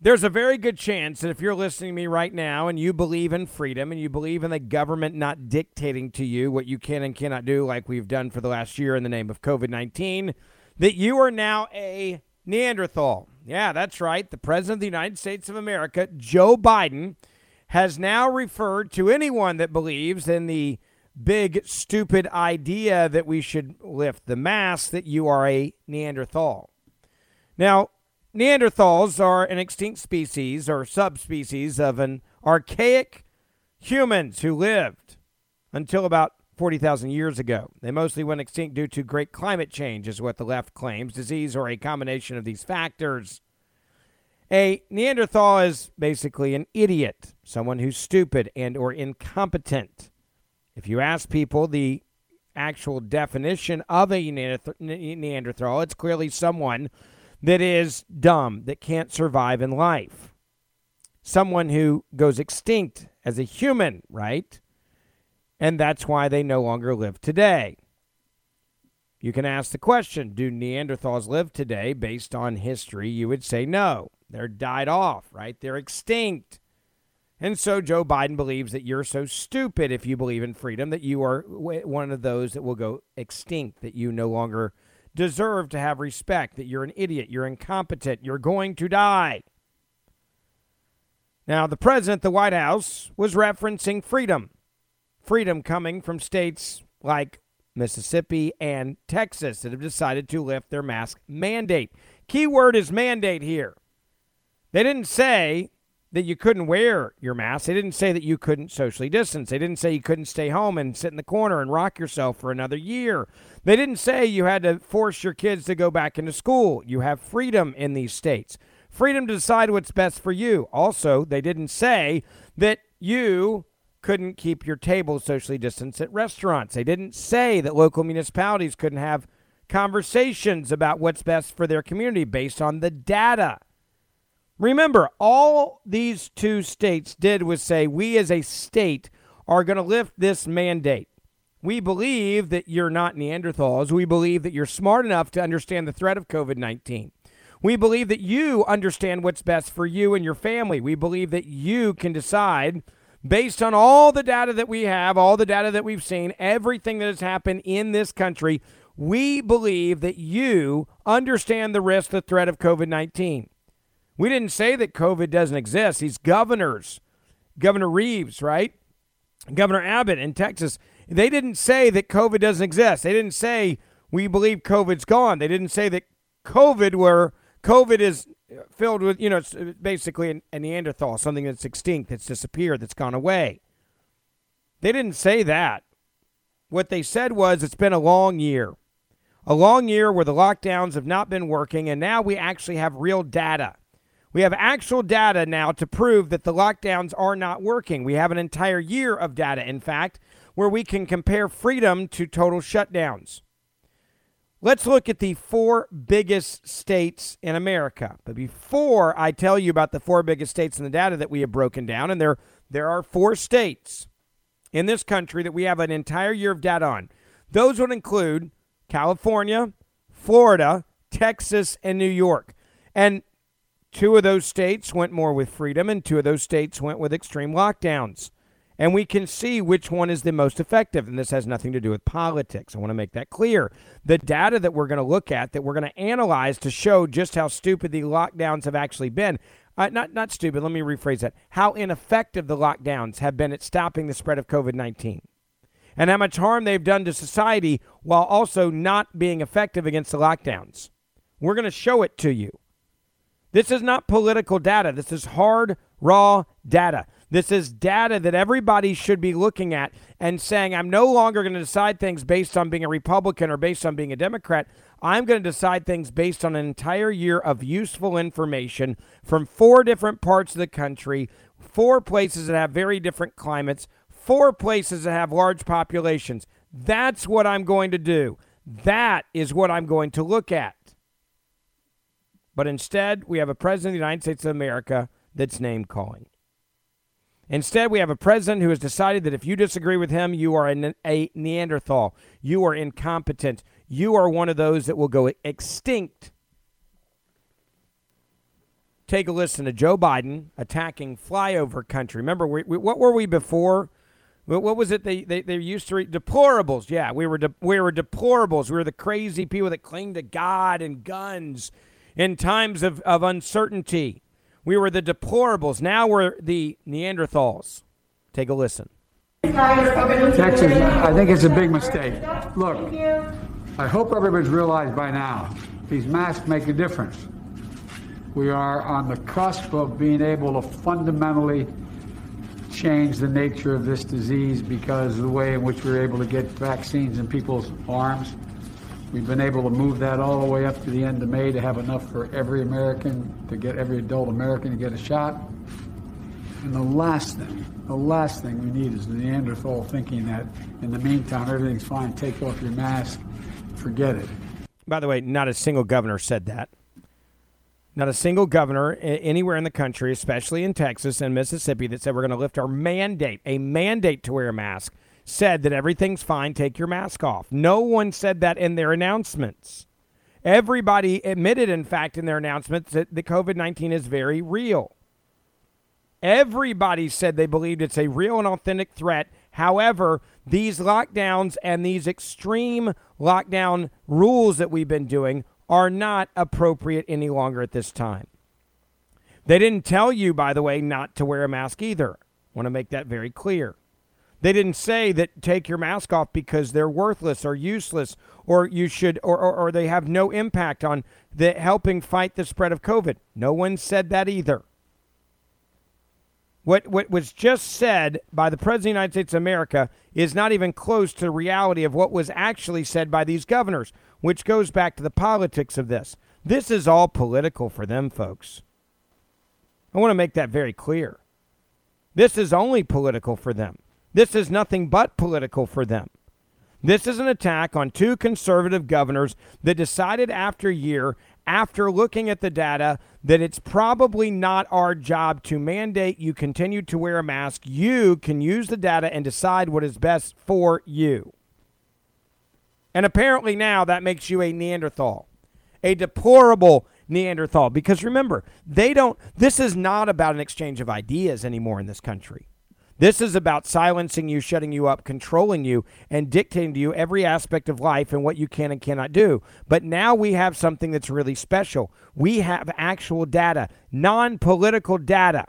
There's a very good chance that if you're listening to me right now and you believe in freedom and you believe in the government not dictating to you what you can and cannot do like we've done for the last year in the name of COVID-19, that you are now a Neanderthal. Yeah, that's right. The President of the United States of America, Joe Biden, has now referred to anyone that believes in the big, stupid idea that we should lift the mask, that you are a Neanderthal. Now, Neanderthals are an extinct species or subspecies of an archaic humans who lived until about 40,000 years ago. They mostly went extinct due to great climate change, is what the left claims, disease or a combination of these factors. A Neanderthal is basically an idiot, someone who's stupid and or incompetent. If you ask people the actual definition of a Neanderthal, it's clearly someone that is dumb, that can't survive in life. Someone who goes extinct as a human, right? And that's why they no longer live today. You can ask the question, do Neanderthals live today? Based on history, you would say no. They're died off, right? They're extinct. And so Joe Biden believes that you're so stupid if you believe in freedom that you are one of those that will go extinct, that you no longer deserve to have respect, that you're an idiot, you're incompetent, you're going to die. Now, the president, the White House, was referencing freedom. Freedom coming from states like Mississippi and Texas that have decided to lift their mask mandate. Key word is mandate here. They didn't say that you couldn't wear your mask. They didn't say that you couldn't socially distance. They didn't say you couldn't stay home and sit in the corner and rock yourself for another year. They didn't say you had to force your kids to go back into school. You have freedom in these states. Freedom to decide what's best for you. Also, they didn't say that you couldn't keep your table socially distanced at restaurants. They didn't say that local municipalities couldn't have conversations about what's best for their community based on the data. Remember, all these two states did was say, we as a state are going to lift this mandate. We believe that you're not Neanderthals. We believe that you're smart enough to understand the threat of COVID-19. We believe that you understand what's best for you and your family. We believe that you can decide based on all the data that we have, all the data that we've seen, everything that has happened in this country. We believe that you understand the risk, the threat of COVID-19. We didn't say that COVID doesn't exist. These governors, Governor Reeves, right? Governor Abbott in Texas, they didn't say that COVID doesn't exist. They didn't say we believe COVID's gone. They didn't say that COVID is filled with, it's basically a Neanderthal, something that's extinct, that's disappeared, that's gone away. They didn't say that. What they said was it's been a long year where the lockdowns have not been working, and now we actually have real data. We have actual data now to prove that the lockdowns are not working. We have an entire year of data, in fact, where we can compare freedom to total shutdowns. Let's look at the 4 biggest states in America. But before I tell you about the 4 biggest states in the data that we have broken down, and there are 4 states in this country that we have an entire year of data on. Those would include California, Florida, Texas, and New York. And 2 of those states went more with freedom, and 2 of those states went with extreme lockdowns. And we can see which one is the most effective. And this has nothing to do with politics. I want to make that clear. The data that we're going to look at, that we're going to analyze to show just how stupid the lockdowns have actually been. Not stupid, let me rephrase that. How ineffective the lockdowns have been at stopping the spread of COVID-19. And how much harm they've done to society while also not being effective against the lockdowns. We're going to show it to you. This is not political data. This is hard, raw data. This is data that everybody should be looking at and saying, I'm no longer going to decide things based on being a Republican or based on being a Democrat. I'm going to decide things based on an entire year of useful information from 4 different parts of the country, 4 places that have very different climates, 4 places that have large populations. That's what I'm going to do. That is what I'm going to look at. But instead, we have a president of the United States of America that's name-calling. Instead, we have a president who has decided that if you disagree with him, you are a Neanderthal. You are incompetent. You are one of those that will go extinct. take a listen to Joe Biden attacking flyover country. Remember, what were we before? What was it they used to read? Deplorables. Yeah, we were deplorables. We were the crazy people that cling to God and guns in times of uncertainty. We were the deplorables. Now we're the Neanderthals. Take a listen. Texas, I think it's a big mistake. Look, I hope everybody's realized by now, these masks make a difference. We are on the cusp of being able to fundamentally change the nature of this disease because of the way in which we're able to get vaccines in people's arms. We've been able to move that all the way up to the end of May to have enough for every American, to get every adult American to get a shot. And the last thing we need is the Neanderthal thinking that in the meantime, everything's fine, take off your mask, forget it. By the way, not a single governor said that. Not a single governor anywhere in the country, especially in Texas and Mississippi, that said we're going to lift our mandate, a mandate to wear a mask, said that everything's fine, take your mask off. No one said that in their announcements. Everybody admitted, in fact, in their announcements that the COVID-19 is very real. Everybody said they believed it's a real and authentic threat. However, these lockdowns and these extreme lockdown rules that we've been doing are not appropriate any longer at this time. They didn't tell you, by the way, not to wear a mask either. I want to make that very clear. They didn't say that take your mask off because they're worthless or useless or you should or they have no impact on helping fight the spread of COVID. No one said that either. What was just said by the President of the United States of America is not even close to the reality of what was actually said by these governors, which goes back to the politics of this. This is all political for them, folks. I want to make that very clear. This is only political for them. This is nothing but political for them. This is an attack on two conservative governors that decided after a year, after looking at the data, that it's probably not our job to mandate you continue to wear a mask. You can use the data and decide what is best for you. And apparently now that makes you a Neanderthal, a deplorable Neanderthal. Because remember, this is not about an exchange of ideas anymore in this country. This is about silencing you, shutting you up, controlling you, and dictating to you every aspect of life and what you can and cannot do. But now we have something that's really special. We have actual data, non-political data.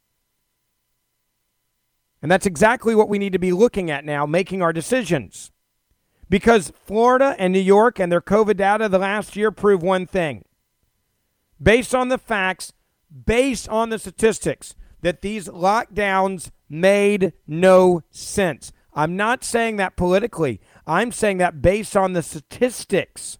And that's exactly what we need to be looking at now, making our decisions. Because Florida and New York and their COVID data the last year prove one thing. Based on the facts, based on the statistics, that these lockdowns made no sense. I'm not saying that politically. I'm saying that based on the statistics.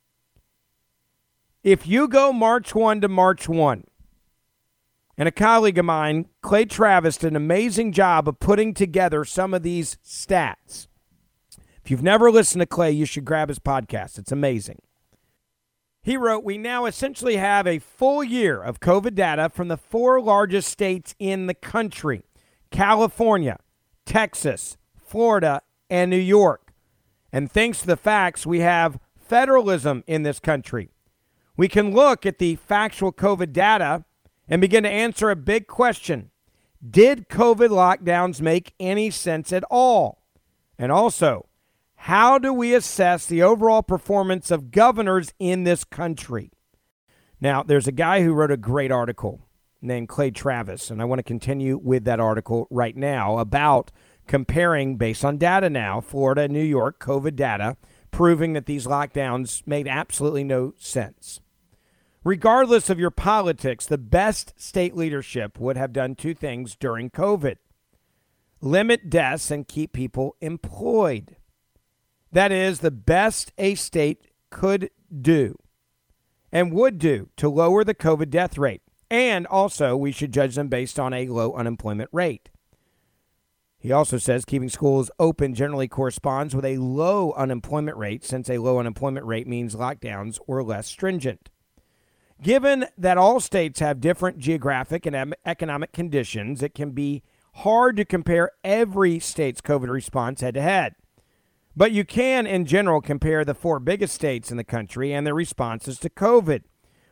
If you go March 1 to March 1, and a colleague of mine, Clay Travis, did an amazing job of putting together some of these stats. If you've never listened to Clay, you should grab his podcast. It's amazing. He wrote, we now essentially have a full year of COVID data from the four largest states in the country: California, Texas, Florida, and New York. And thanks to the facts, we have federalism in this country. We can look at the factual COVID data and begin to answer a big question. Did COVID lockdowns make any sense at all? And also, how do we assess the overall performance of governors in this country? Now, there's a guy who wrote a great article named Clay Travis, and I want to continue with that article right now about comparing, based on data now, Florida and New York COVID data, proving that these lockdowns made absolutely no sense. Regardless of your politics, the best state leadership would have done two things during COVID: limit deaths and keep people employed. That is the best a state could do and would do to lower the COVID death rate. And also, we should judge them based on a low unemployment rate. He also says keeping schools open generally corresponds with a low unemployment rate, since a low unemployment rate means lockdowns were less stringent. Given that all states have different geographic and economic conditions, it can be hard to compare every state's COVID response head to head. But you can, in general, compare the four biggest states in the country and their responses to COVID.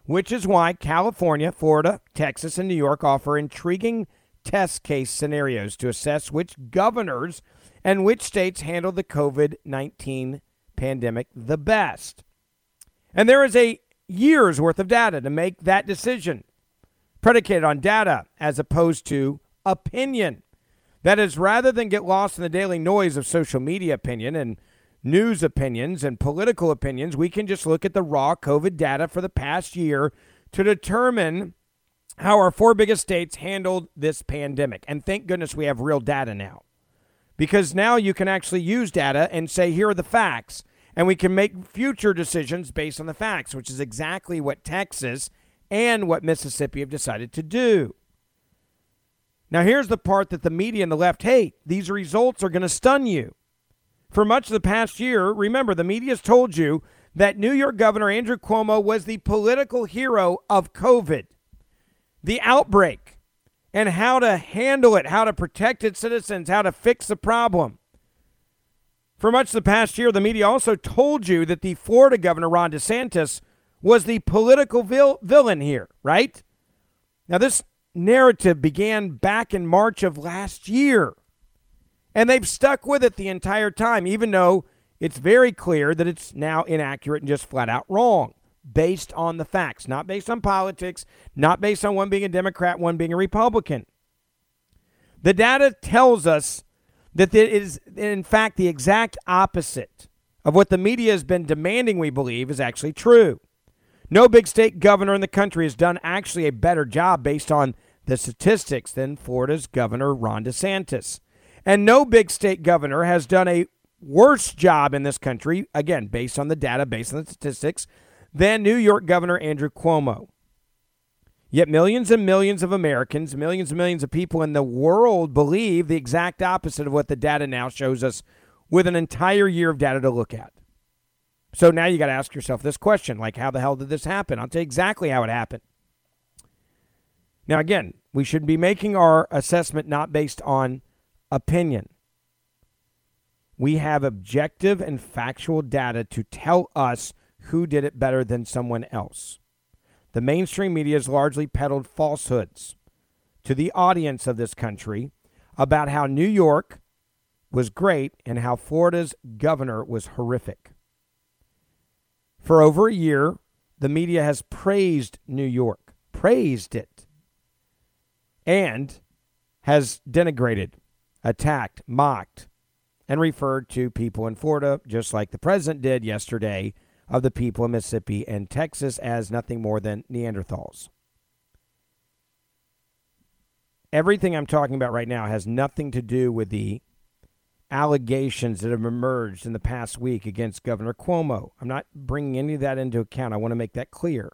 which is why California, Florida, Texas, and New York offer intriguing test case scenarios to assess which governors and which states handle the COVID-19 pandemic the best. And there is a year's worth of data to make that decision, predicated on data as opposed to opinion. That is, rather than get lost in the daily noise of social media opinion and news opinions and political opinions, we can just look at the raw COVID data for the past year to determine how our four biggest states handled this pandemic. And thank goodness we have real data now, because now you can actually use data and say, here are the facts, and we can make future decisions based on the facts, which is exactly what Texas and what Mississippi have decided to do. Now, here's the part that the media and the left hate. These results are going to stun you. For much of the past year, remember, the media has told you that New York Governor Andrew Cuomo was the political hero of COVID, the outbreak, and how to handle it, how to protect its citizens, how to fix the problem. For much of the past year, the media also told you that the Florida Governor, Ron DeSantis, was the political villain here, right? Now, this narrative began back in March of last year, and they've stuck with it the entire time, even though it's very clear that it's now inaccurate and just flat out wrong, based on the facts, not based on politics, not based on one being a Democrat, one being a Republican. The data tells us that it is, in fact, the exact opposite of what the media has been demanding we believe is actually true. No big state governor in the country has done actually a better job based on the statistics than Florida's Governor Ron DeSantis. And no big state governor has done a worse job in this country, again, based on the data, based on the statistics, than New York Governor Andrew Cuomo. Yet millions and millions of Americans, millions and millions of people in the world believe the exact opposite of what the data now shows us with an entire year of data to look at. So now you got to ask yourself this question, like, how the hell did this happen? I'll tell you exactly how it happened. Now, again, we should be making our assessment not based on opinion. We have objective and factual data to tell us who did it better than someone else. The mainstream media has largely peddled falsehoods to the audience of this country about how New York was great and how Florida's governor was horrific. For over a year, the media has praised New York, praised it, and has denigrated, attacked, mocked, and referred to people in Florida, just like the president did yesterday, of the people of Mississippi and Texas as nothing more than Neanderthals. Everything I'm talking about right now has nothing to do with the allegations that have emerged in the past week against Governor Cuomo. I'm not bringing any of that into account. I want to make that clear.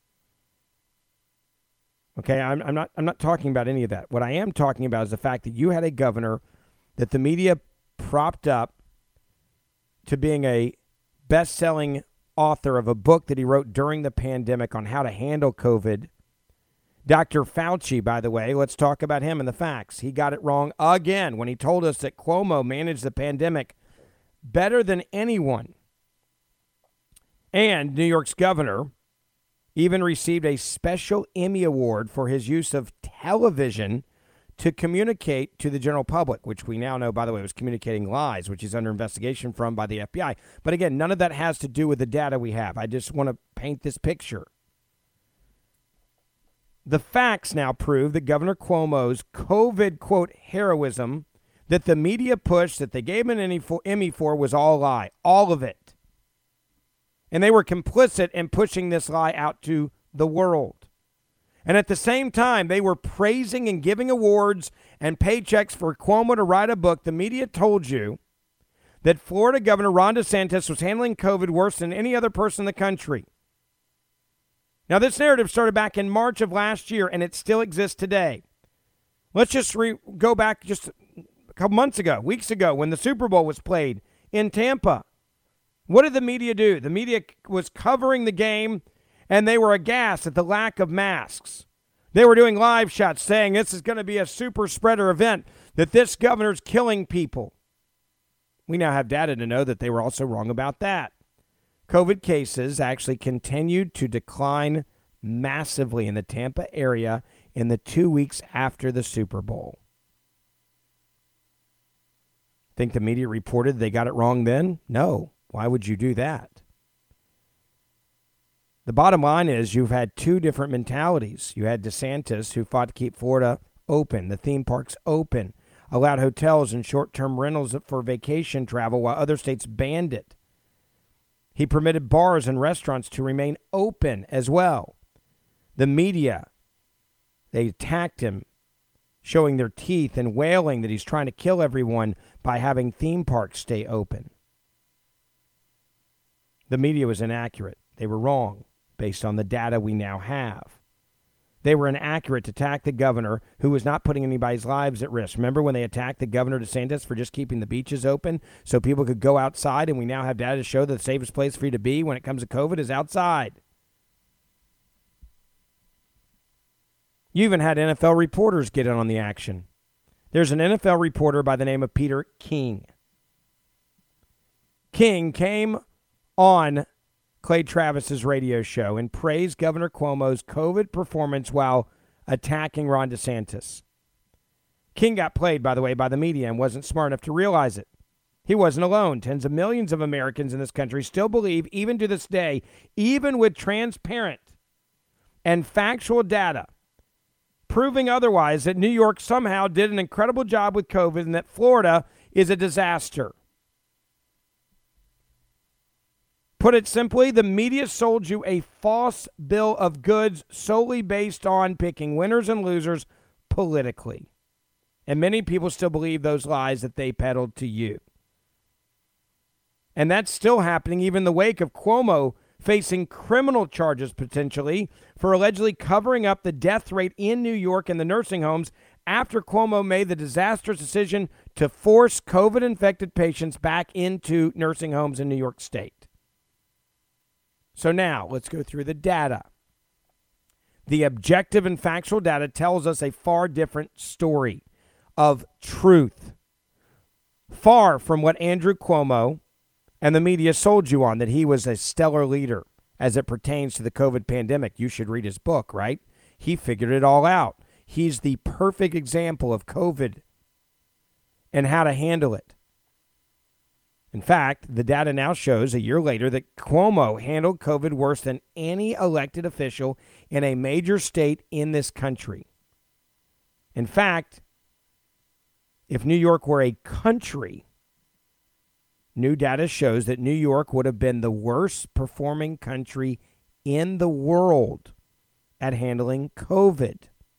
Okay, I'm not talking about any of that. What I am talking about is the fact that you had a governor that the media propped up to being a best-selling author of a book that he wrote during the pandemic on how to handle COVID. Dr. Fauci, by the way, let's talk about him and the facts. He got it wrong again when he told us that Cuomo managed the pandemic better than anyone. And New York's governor even received a special Emmy Award for his use of television to communicate to the general public, which we now know, by the way, was communicating lies, which is under investigation by the FBI. But again, none of that has to do with the data we have. I just want to paint this picture. The facts now prove that Governor Cuomo's COVID, quote, heroism that the media pushed, that they gave him an Emmy for, was all a lie. All of it. And they were complicit in pushing this lie out to the world. And at the same time, they were praising and giving awards and paychecks for Cuomo to write a book. The media told you that Florida Governor Ron DeSantis was handling COVID worse than any other person in the country. Now, this narrative started back in March of last year, and it still exists today. Let's just go back just a couple months ago, weeks ago, when the Super Bowl was played in Tampa. What did the media do? The media was covering the game, and they were aghast at the lack of masks. They were doing live shots saying this is going to be a super spreader event, that this governor's killing people. We now have data to know that they were also wrong about that. COVID cases actually continued to decline massively in the Tampa area in the 2 weeks after the Super Bowl. Think the media reported they got it wrong then? No. Why would you do that? The bottom line is you've had two different mentalities. You had DeSantis, who fought to keep Florida open, the theme parks open, allowed hotels and short-term rentals for vacation travel while other states banned it. He permitted bars and restaurants to remain open as well. The media, they attacked him, showing their teeth and wailing that he's trying to kill everyone by having theme parks stay open. The media was inaccurate. They were wrong based on the data we now have. They were inaccurate to attack the governor who was not putting anybody's lives at risk. Remember when they attacked the governor DeSantis for just keeping the beaches open so people could go outside, and we now have data to show that the safest place for you to be when it comes to COVID is outside. You even had NFL reporters get in on the action. There's an NFL reporter by the name of Peter King. King came on Clay Travis's radio show and praised Governor Cuomo's COVID performance while attacking Ron DeSantis. King got played, by the way, by the media and wasn't smart enough to realize it. He wasn't alone. Tens of millions of Americans in this country still believe, even to this day, even with transparent and factual data proving otherwise, that New York somehow did an incredible job with COVID and that Florida is a disaster. Put it simply, the media sold you a false bill of goods solely based on picking winners and losers politically. And many people still believe those lies that they peddled to you. And that's still happening even in the wake of Cuomo facing criminal charges potentially for allegedly covering up the death rate in New York in the nursing homes after Cuomo made the disastrous decision to force COVID-infected patients back into nursing homes in New York State. So now, let's go through the data. The objective and factual data tells us a far different story of truth. Far from what Andrew Cuomo and the media sold you on, that he was a stellar leader as it pertains to the COVID pandemic. You should read his book, right? He figured it all out. He's the perfect example of COVID and how to handle it. In fact, the data now shows a year later that Cuomo handled COVID worse than any elected official in a major state in this country. In fact, if New York were a country, new data shows that New York would have been the worst performing country in the world at handling COVID.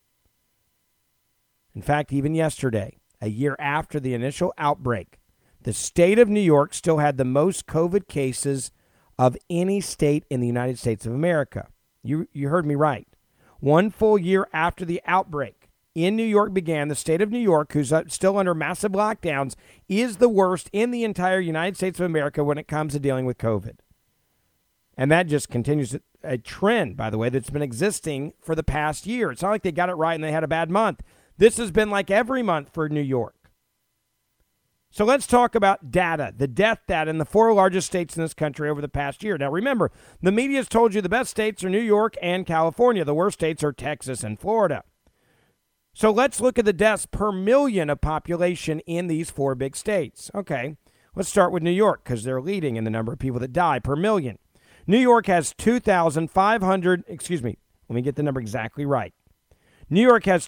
In fact, even yesterday, a year after the initial outbreak, the state of New York still had the most COVID cases of any state in the United States of America. You heard me right. 1 full year after the outbreak in New York began, the state of New York, who's still under massive lockdowns, is the worst in the entire United States of America when it comes to dealing with COVID. And that just continues a trend, by the way, that's been existing for the past year. It's not like they got it right and they had a bad month. This has been like every month for New York. So let's talk about data, the death data in the 4 largest states in this country over the past year. Now, remember, the media has told you the best states are New York and California. The worst states are Texas and Florida. So let's look at the deaths per million of population in these 4 big states. Okay, let's start with New York because they're leading in the number of people that die per million. New York has 2,500, let me get the number exactly right. New York has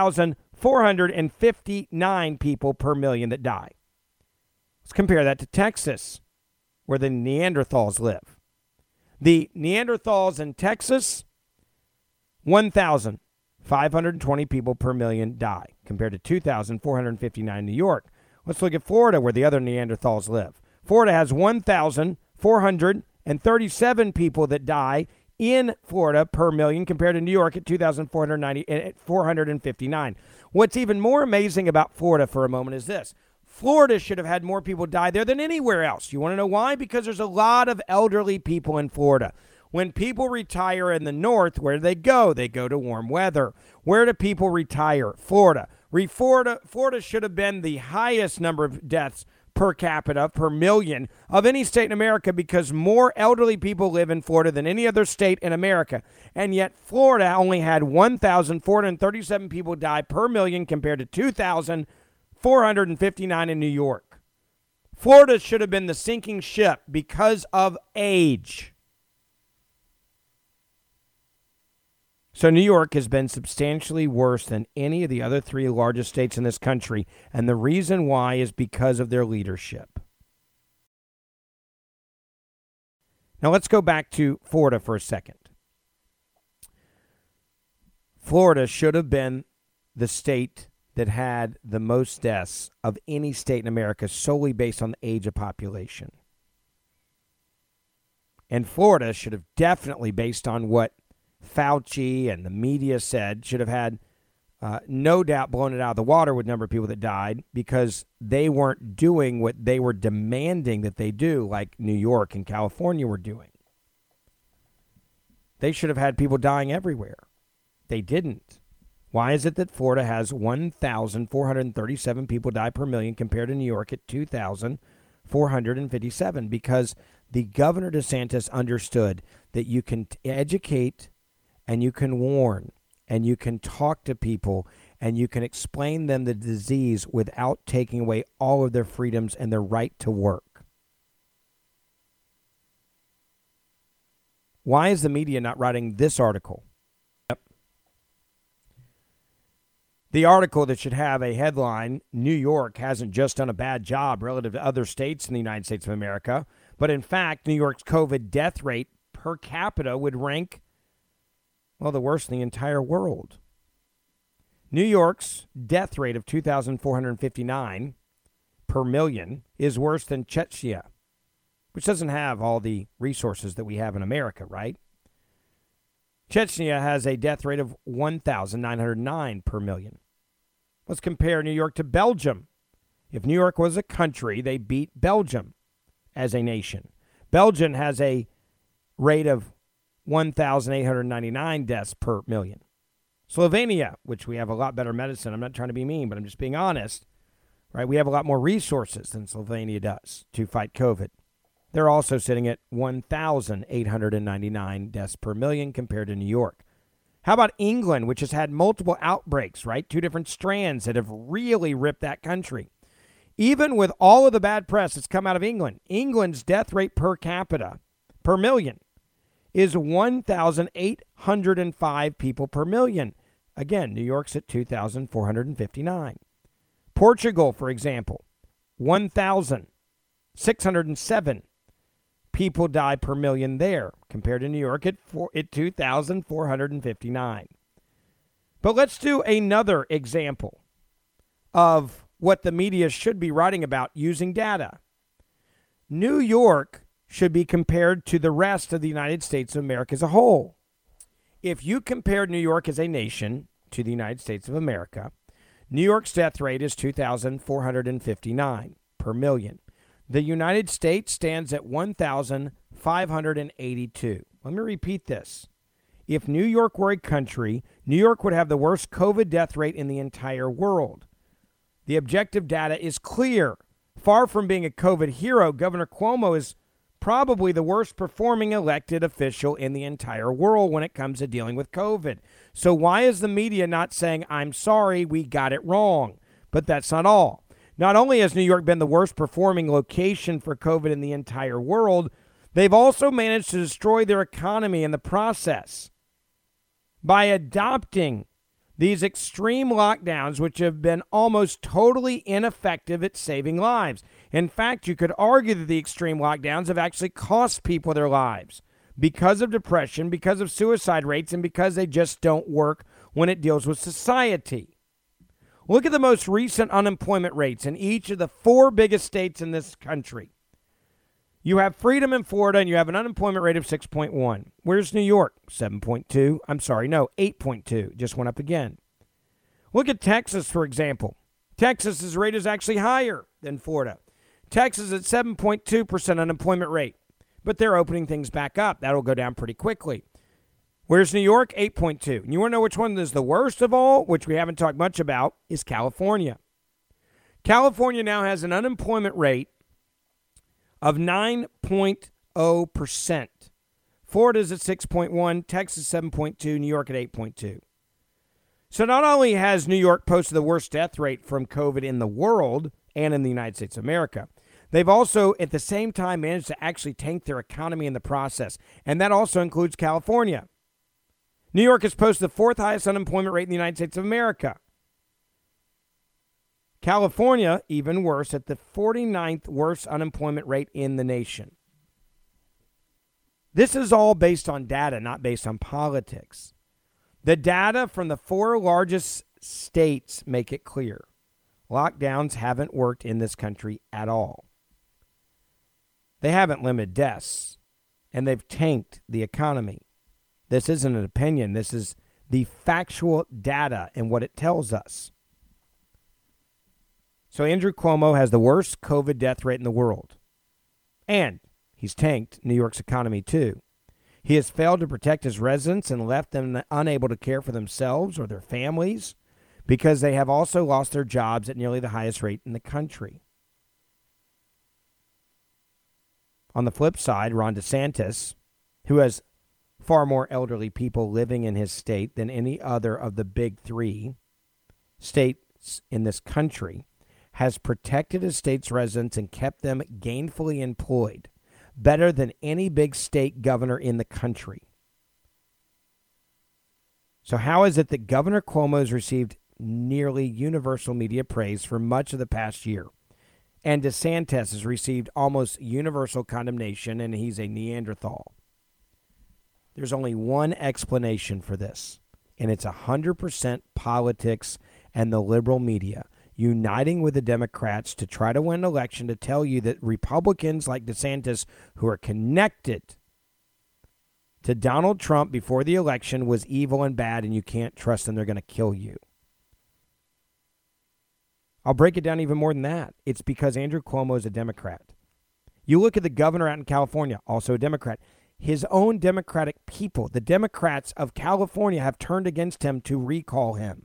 2,459 people per million that die. Let's compare that to Texas, where the Neanderthals live. The Neanderthals in Texas, 1,520 people per million die, compared to 2,459 in New York. Let's look at Florida, where the other Neanderthals live. Florida has 1,437 people that die in Florida per million, compared to New York at 2,459. What's even more amazing about Florida for a moment is this. Florida should have had more people die there than anywhere else. You want to know why? Because there's a lot of elderly people in Florida. When people retire in the north, where do they go? They go to warm weather. Where do people retire? Florida. Florida should have been the highest number of deaths per capita, per million of any state in America because more elderly people live in Florida than any other state in America. And yet Florida only had 1,437 people die per million compared to 2,459 in New York. Florida should have been the sinking ship because of age. So New York has been substantially worse than any of the other three largest states in this country, and the reason why is because of their leadership. Now let's go back to Florida for a second. Florida should have been the state that had the most deaths of any state in America solely based on the age of population. And Florida should have definitely, based on what Fauci and the media said, should have had no doubt blown it out of the water with the number of people that died because they weren't doing what they were demanding that they do, like New York and California were doing. They should have had people dying everywhere. They didn't. Why is it that Florida has 1,437 people die per million compared to New York at 2,457? Because the Governor DeSantis understood that you can educate and you can warn and you can talk to people and you can explain them the disease without taking away all of their freedoms and their right to work. Why is the media not writing this article? The article that should have a headline, New York hasn't just done a bad job relative to other states in the United States of America, but in fact, New York's COVID death rate per capita would rank, well, the worst in the entire world. New York's death rate of 2,459 per million is worse than Czechia, which doesn't have all the resources that we have in America, right? Chechnya has a death rate of 1,909 per million. Let's compare New York to Belgium. If New York was a country, they beat Belgium as a nation. Belgium has a rate of 1,899 deaths per million. Slovenia, which we have a lot better medicine. I'm not trying to be mean, but I'm just being honest. Right? We have a lot more resources than Slovenia does to fight COVID. They're also sitting at 1,899 deaths per million compared to New York. How about England, which has had multiple outbreaks, right? Two different strands that have really ripped that country. Even with all of the bad press that's come out of England, England's death rate per capita, per million, is 1,805 people per million. Again, New York's at 2,459. Portugal, for example, 1,607 people die per million there, compared to New York at 2,459. But let's do another example of what the media should be writing about using data. New York should be compared to the rest of the United States of America as a whole. If you compared New York as a nation to the United States of America, New York's death rate is 2,459 per million. The United States stands at 1,582. Let me repeat this. If New York were a country, New York would have the worst COVID death rate in the entire world. The objective data is clear. Far from being a COVID hero, Governor Cuomo is probably the worst performing elected official in the entire world when it comes to dealing with COVID. So why is the media not saying, I'm sorry, we got it wrong? But that's not all. Not only has New York been the worst performing location for COVID in the entire world, they've also managed to destroy their economy in the process by adopting these extreme lockdowns, which have been almost totally ineffective at saving lives. In fact, you could argue that the extreme lockdowns have actually cost people their lives because of depression, because of suicide rates, and because they just don't work when it deals with society. Look at the most recent unemployment rates in each of the four biggest states in this country. You have freedom in Florida, and you have an unemployment rate of 6.1. Where's New York? 7.2. 8.2. Just went up again. Look at Texas, for example. Texas's rate is actually higher than Florida. Texas at 7.2% unemployment rate, but they're opening things back up. That'll go down pretty quickly. Where's New York? 8.2. And you want to know which one is the worst of all, which we haven't talked much about, is California. California now has an unemployment rate of 9.0%. Florida's at 6.1, Texas 7.2, New York at 8.2. So not only has New York posted the worst death rate from COVID in the world and in the United States of America, they've also at the same time managed to actually tank their economy in the process. And that also includes California. New York has posted the fourth highest unemployment rate in the United States of America. California, even worse, at the 49th worst unemployment rate in the nation. This is all based on data, not based on politics. The data from the four largest states make it clear. Lockdowns haven't worked in this country at all. They haven't limited deaths, and they've tanked the economy. This isn't an opinion. This is the factual data and what it tells us. So Andrew Cuomo has the worst COVID death rate in the world. And he's tanked New York's economy too. He has failed to protect his residents and left them unable to care for themselves or their families because they have also lost their jobs at nearly the highest rate in the country. On the flip side, Ron DeSantis, who has far more elderly people living in his state than any other of the big three states in this country, has protected his state's residents and kept them gainfully employed better than any big state governor in the country. So how is it that Governor Cuomo has received nearly universal media praise for much of the past year, and DeSantis has received almost universal condemnation and he's a Neanderthal? There's only one explanation for this, and it's 100% politics and the liberal media uniting with the Democrats to try to win an election to tell you that Republicans like DeSantis, who are connected to Donald Trump before the election, was evil and bad and you can't trust them, they're going to kill you. I'll break it down even more than that. It's because Andrew Cuomo is a Democrat. You look at the governor out in California, also a Democrat. His own Democratic people, the Democrats of California, have turned against him to recall him.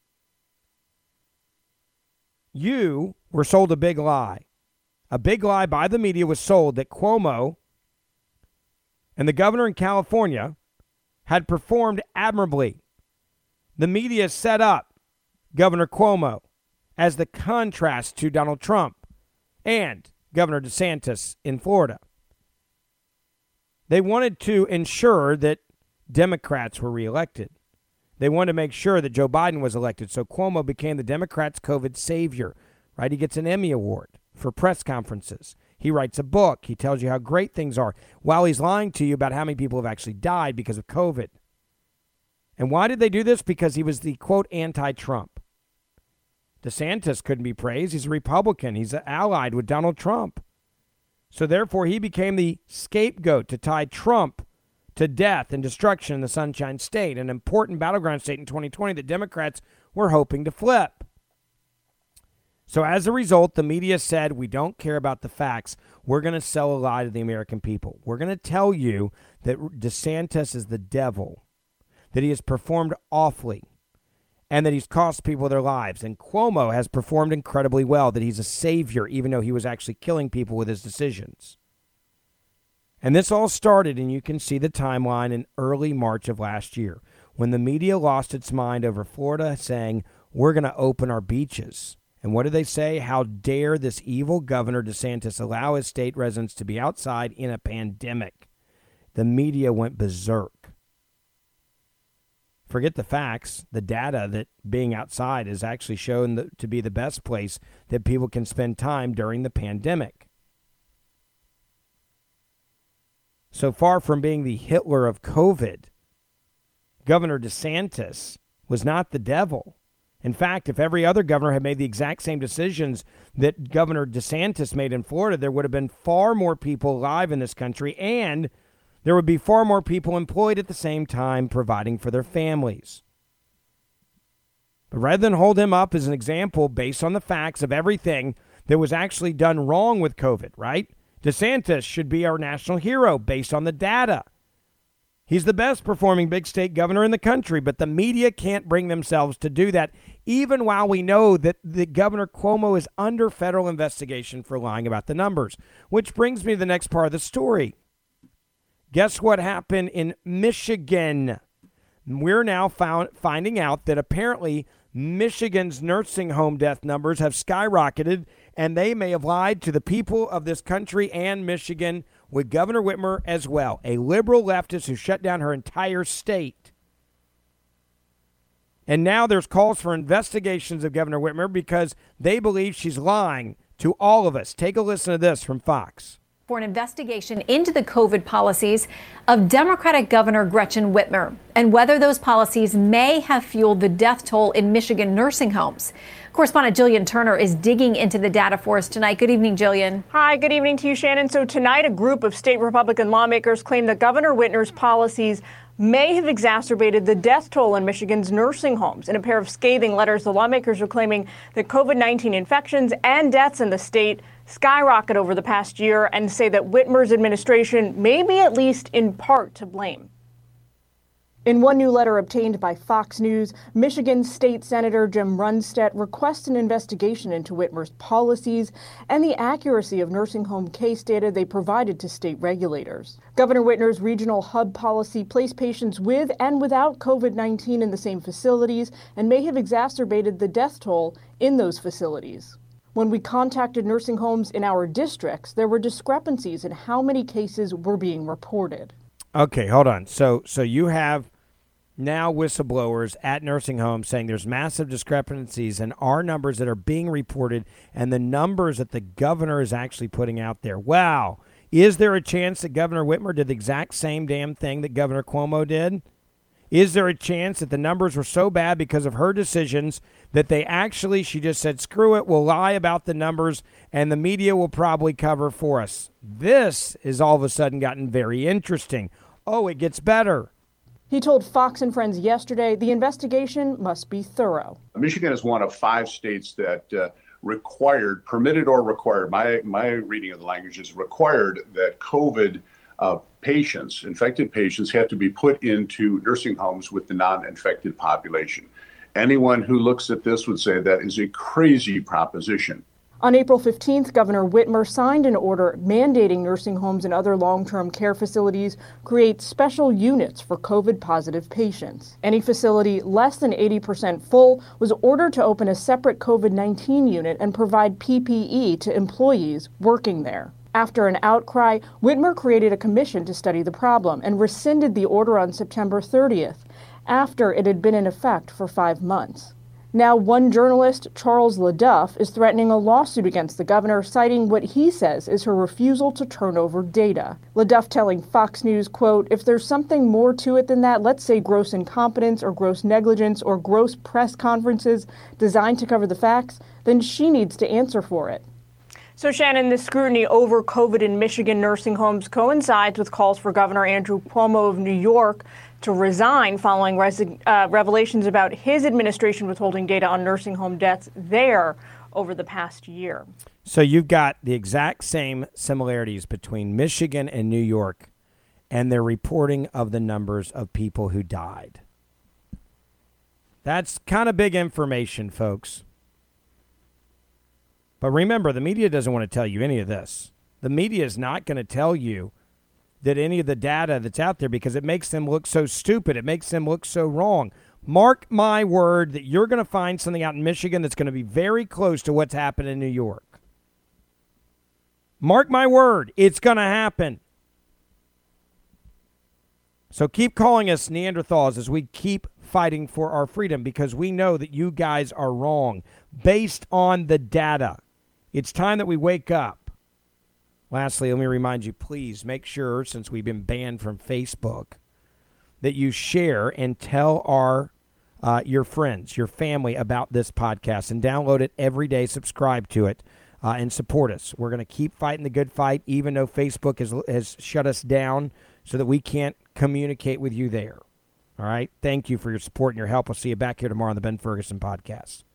You were sold a big lie. A big lie by the media was sold that Cuomo and the governor in California had performed admirably. The media set up Governor Cuomo as the contrast to Donald Trump and Governor DeSantis in Florida. They wanted to ensure that Democrats were reelected. They wanted to make sure that Joe Biden was elected. So Cuomo became the Democrats' COVID savior, right? He gets an Emmy Award for press conferences. He writes a book. He tells you how great things are while he's lying to you about how many people have actually died because of COVID. And why did they do this? Because he was the, quote, anti-Trump. DeSantis couldn't be praised. He's a Republican. He's allied with Donald Trump. So therefore, he became the scapegoat to tie Trump to death and destruction in the Sunshine State, an important battleground state in 2020 that Democrats were hoping to flip. So as a result, the media said, we don't care about the facts. We're going to sell a lie to the American people. We're going to tell you that DeSantis is the devil, that he has performed awfully, and that he's cost people their lives. And Cuomo has performed incredibly well, that he's a savior, even though he was actually killing people with his decisions. And this all started, and you can see the timeline, in early March of last year, when the media lost its mind over Florida saying, we're going to open our beaches. And what did they say? How dare this evil Governor DeSantis allow his state residents to be outside in a pandemic? The media went berserk. Forget the facts, the data that being outside is actually shown to be the best place that people can spend time during the pandemic. So far from being the Hitler of COVID, Governor DeSantis was not the devil. In fact, if every other governor had made the exact same decisions that Governor DeSantis made in Florida, there would have been far more people alive in this country, and there would be far more people employed at the same time providing for their families. But rather than hold him up as an example based on the facts of everything that was actually done wrong with COVID, right? DeSantis should be our national hero based on the data. He's the best performing big state governor in the country, but the media can't bring themselves to do that, even while we know that the Governor Cuomo is under federal investigation for lying about the numbers. Which brings me to the next part of the story. Guess what happened in Michigan? We're now finding out that apparently Michigan's nursing home death numbers have skyrocketed, and they may have lied to the people of this country and Michigan, with Governor Whitmer as well, a liberal leftist who shut down her entire state. And now there's calls for investigations of Governor Whitmer because they believe she's lying to all of us. Take a listen to this from Fox. For an investigation into the COVID policies of Democratic Governor Gretchen Whitmer and whether those policies may have fueled the death toll in Michigan nursing homes. Correspondent Jillian Turner is digging into the data for us tonight. Good evening, Jillian. Hi, good evening to you, Shannon. So tonight, a group of state Republican lawmakers claim that Governor Whitmer's policies may have exacerbated the death toll in Michigan's nursing homes. In a pair of scathing letters, the lawmakers are claiming that COVID-19 infections and deaths in the state skyrocket over the past year and say that Whitmer's administration may be at least in part to blame. In one new letter obtained by Fox News, Michigan State Senator Jim Runstedt requests an investigation into Whitmer's policies and the accuracy of nursing home case data they provided to state regulators. Governor Whitmer's regional hub policy placed patients with and without COVID-19 in the same facilities and may have exacerbated the death toll in those facilities. When we contacted nursing homes in our districts, there were discrepancies in how many cases were being reported. Okay, hold on. So you have now whistleblowers at nursing homes saying there's massive discrepancies in our numbers that are being reported and the numbers that the governor is actually putting out there. Wow. Is there a chance that Governor Whitmer did the exact same damn thing that Governor Cuomo did? Is there a chance that the numbers were so bad because of her decisions that she just said, screw it, we'll lie about the numbers and the media will probably cover for us? This is all of a sudden gotten very interesting. Oh, it gets better. He told Fox and Friends yesterday the investigation must be thorough. Michigan is one of 5 states that permitted or required, my reading of the language is required that COVID patients, infected patients, have to be put into nursing homes with the non-infected population. Anyone who looks at this would say that is a crazy proposition. On April 15th, Governor Whitmer signed an order mandating nursing homes and other long-term care facilities create special units for COVID-positive patients. Any facility less than 80% full was ordered to open a separate COVID-19 unit and provide PPE to employees working there. After an outcry, Whitmer created a commission to study the problem and rescinded the order on September 30th, after it had been in effect for 5 months. Now, one journalist, Charles LaDuff, is threatening a lawsuit against the governor, citing what he says is her refusal to turn over data. LaDuff telling Fox News, quote, if there's something more to it than that, let's say gross incompetence or gross negligence or gross press conferences designed to cover the facts, then she needs to answer for it. So, Shannon, the scrutiny over COVID in Michigan nursing homes coincides with calls for Governor Andrew Cuomo of New York to resign following revelations about his administration withholding data on nursing home deaths there over the past year. So you've got the exact same similarities between Michigan and New York and their reporting of the numbers of people who died. That's kind of big information, folks. But remember, the media doesn't want to tell you any of this. The media is not going to tell you that any of the data that's out there because it makes them look so stupid. It makes them look so wrong. Mark my word that you're going to find something out in Michigan that's going to be very close to what's happened in New York. Mark my word, it's going to happen. So keep calling us Neanderthals as we keep fighting for our freedom because we know that you guys are wrong based on the data. It's time that we wake up. Lastly, let me remind you, please make sure, since we've been banned from Facebook, that you share and tell your friends, your family about this podcast and download it every day, subscribe to it, and support us. We're going to keep fighting the good fight, even though Facebook has shut us down so that we can't communicate with you there. All right? Thank you for your support and your help. We'll see you back here tomorrow on the Ben Ferguson Podcast.